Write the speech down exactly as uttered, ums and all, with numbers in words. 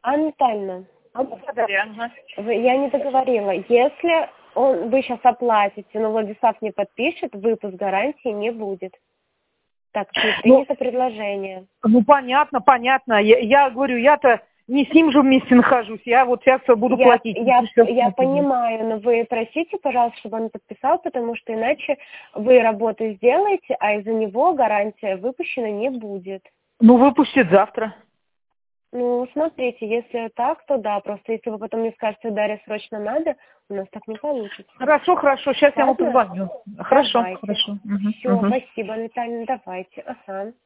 Анна Витальевна, А, благодаря. Ага. вы- я не договорила. Если он, вы сейчас оплатите, но Владислав не подпишет, выпуск гарантии не будет. Так, не принято Ну, предложение. ну, понятно, понятно. Я, я говорю, я-то не с ним же вместе нахожусь. Я вот сейчас буду Я, платить. я, Сейчас я платить. понимаю, но вы просите, пожалуйста, чтобы он подписал, потому что иначе вы работу сделаете, а из-за него гарантия выпущена не будет. Ну, выпустит завтра. Ну, смотрите, если так, то да, просто если вы потом мне скажете, Дарья, срочно надо, у нас так не получится. Хорошо, хорошо, сейчас я ему Ладно? позвоню. Хорошо, Давайте. хорошо. Угу, Все, угу. спасибо, Наталья, давайте. Ага.